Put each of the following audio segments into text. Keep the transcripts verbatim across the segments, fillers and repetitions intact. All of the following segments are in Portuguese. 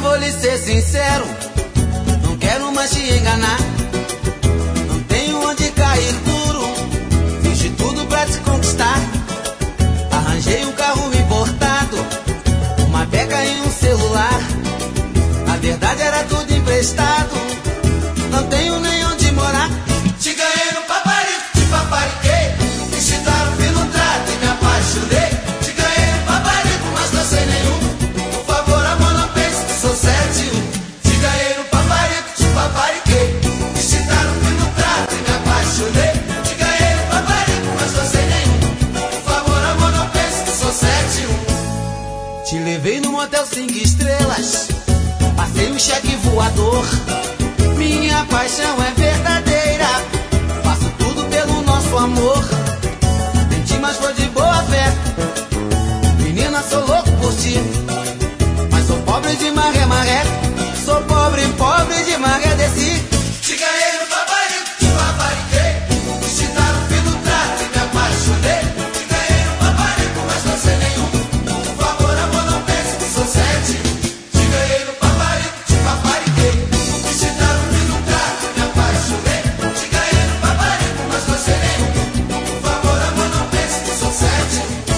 vou lhe ser sincero, não quero mais te enganar. Não tenho onde cair duro, fiz de tudo pra te conquistar. Arranjei um carro importado, uma beca e um celular. Na verdade era tudo emprestado, não tenho nem onde morar. Te ganhei no paparico, te papariquei, quis te dar um fino trato e me apaixonei. Te ganhei no paparico, mas não sei nenhum. Por favor, amor, não pense que sou sete um. Te ganhei no paparico, te papariquei, quis te dar um fino trato e me apaixonei. Te ganhei no paparico, mas não sei nenhum. Por favor, amor, não pense que sou sete um. Te levei no motel cinco estrelas, passei um cheque voador. Minha paixão é verdadeira, faço tudo pelo nosso amor. Menti, mas foi de boa fé. Menina, sou louco por ti, mas sou pobre de maré, maré. Sou pobre, pobre de maré desse. Te ganhei no paparico, te papariquei, quis te dar um fino trato e me apaixonei. Te ganhei no paparico, mas não sei nenhum. Por favor, amor, não pense que sou sete. Te ganhei no paparico, te papariquei, quis te dar um fino trato e me apaixonei. Te ganhei no paparico, mas não sei nenhum. Por favor, amor, não pense que sou sete.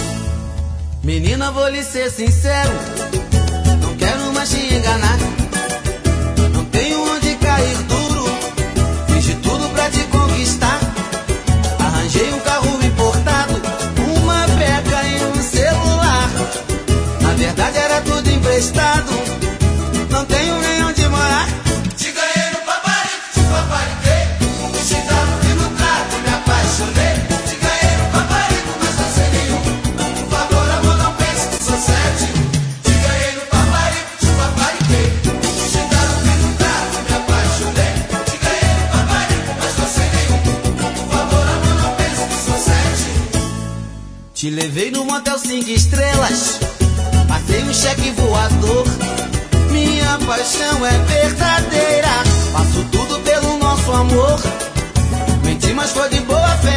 Menina, vou lhe ser sincero, não quero mais te enganar. Não tenho onde cair duro, fiz de tudo pra te conquistar. Arranjei um carro importado, uma beca e um celular. Na verdade era tudo emprestado, não tenho nem onde morar. Te ganhei no paparico, te papariquei, quis te dar um fino trato e me apaixonei. Te ganhei no paparico, mas não sei nenhum. Por favor, amor, não pense que sou sete. Te ganhei no paparico, te papariquei, quis te dar um fino trato e me apaixonei. Te ganhei no paparico, mas não sei nenhum. Por favor, amor, não pense que sou sete. Te levei no motel cinco estrelas, passei um cheque voador. Minha paixão é verdadeira, faço tudo pelo nosso amor. Menti, mas foi de boa fé.